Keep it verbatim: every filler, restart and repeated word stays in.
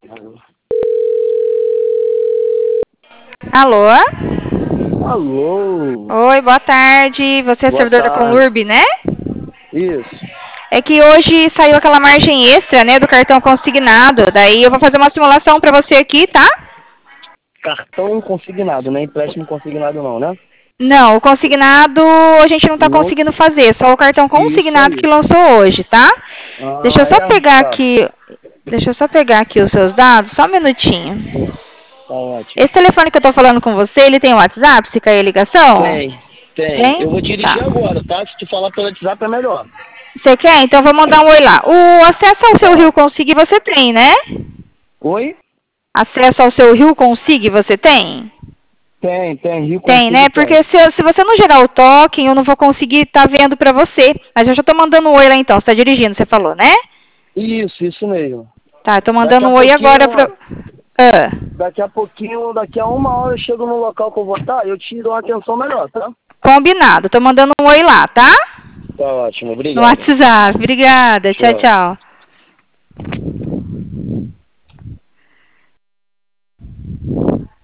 Alô? Alô? Oi, boa tarde. Você é Boa servidor da tarde. Conlurb, né? Isso. É que hoje saiu aquela margem extra, né, do cartão consignado. Daí eu vou fazer uma simulação pra você aqui, tá? Cartão consignado, não é empréstimo consignado não, né? Não, o consignado a gente não tá No... conseguindo fazer. Só o cartão Isso consignado aí. que lançou hoje, tá? Deixa eu Ah, só é? pegar Tá. aqui... Deixa eu só pegar aqui os seus dados, só um minutinho. Tá ótimo. Esse telefone que eu tô falando com você, ele tem WhatsApp, se cair a ligação? Tem, tem. Tem? Eu vou Tá. dirigir agora, tá? Se tu falar pelo WhatsApp é melhor. Você quer? Então vou mandar um oi lá. O acesso ao seu Rio Tá. Consigue você tem, né? Oi? Acesso ao seu Rio Consigue você tem? Tem, tem. Rio Tem, Consigo né? Porque tem. se, se você não gerar o token, eu não vou conseguir estar vendo pra você. Mas eu já tô mandando um oi lá então. Você tá dirigindo, você falou, né? Isso, isso mesmo. Tá, eu tô Daqui mandando a um oi agora pouquinho, pra... Ah, daqui a pouquinho, daqui a uma hora eu chego no local que eu vou estar, eu te dou uma atenção melhor, tá? combinado. Tô mandando um oi lá, tá? Tá ótimo, No obrigado. WhatsApp. Obrigada. Tchau, Tchau. tchau.